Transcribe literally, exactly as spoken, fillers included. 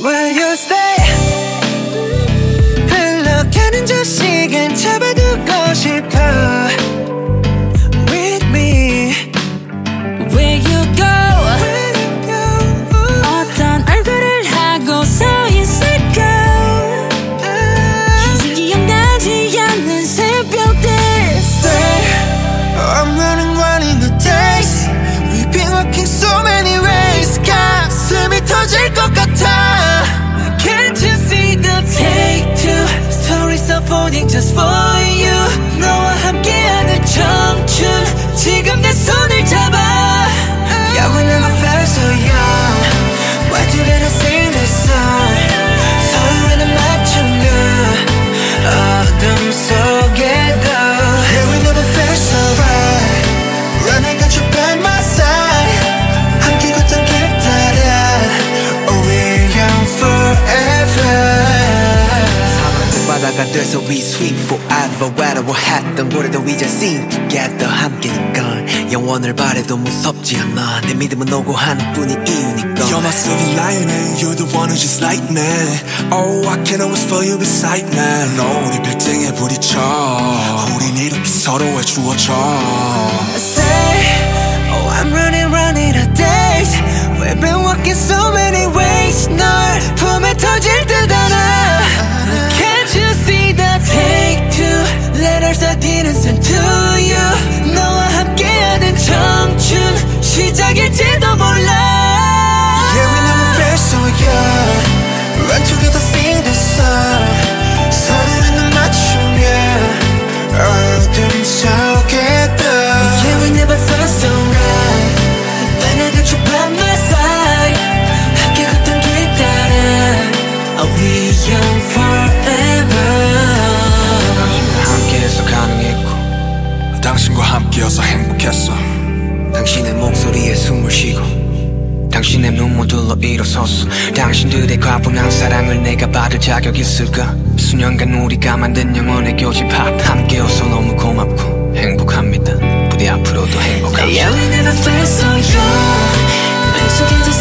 Will you stay? 흘러가는 저 시간 잡아두고 싶어 With me Where you go? 어떤 얼굴을 하고 서 있을까? 이제 기억나지 않는 새벽들 Stay I'm running running the days We've been walking so many ways 가슴이 터질 것 같아 Can't you see the take two Stories unfolding just for you 너와 함께하는 청춘 지금 내 손을 잡아 Yeah, we never felt so young Why together sing this song 서로를 맞추며 어둠 속에도 Yeah, we never felt so right Running got you by my side 함께 걷던 길 따라 Oh, we're young forever 바다가 돼서 we sweet forever 외로워했던 우리도 이제 sing together 함께니까 영원을 바래도 무섭지 않아 내 믿음은 오고 하나뿐인 이유니까 You're my silver lining You're the one who's just like me Oh I can always feel you beside me 너 우리 빌딩에 부딪혀 우린 이렇게 서로에 주어져 Say Oh I'm running running the days We've been walking so many ways 널 품에 터질 듯 않아 Can't you see the take two Letters I didn't send to you 너와 함께하는 청춘 시작일지도 몰라 Yeah we never felt so young Run together sing this song 서로의 눈 맞추며 어둠 속에도 Yeah we never felt so right When I got you by my side 함께 걷던 길 따라 Are we young forever 함께해서 가능했고 당신과 함께여서 행복했어 당신의 목소리에 숨을 쉬고 당신의 눈물들로 일어섰어 당신들의 과분한 사랑을 내가 받을 자격 있을까 수년간 우리가 만든 영원의 교집합 함께여서 너무 고맙고 행복합니다 부디 앞으로도 행복합시다 Yeah we never felt so young 내 속에도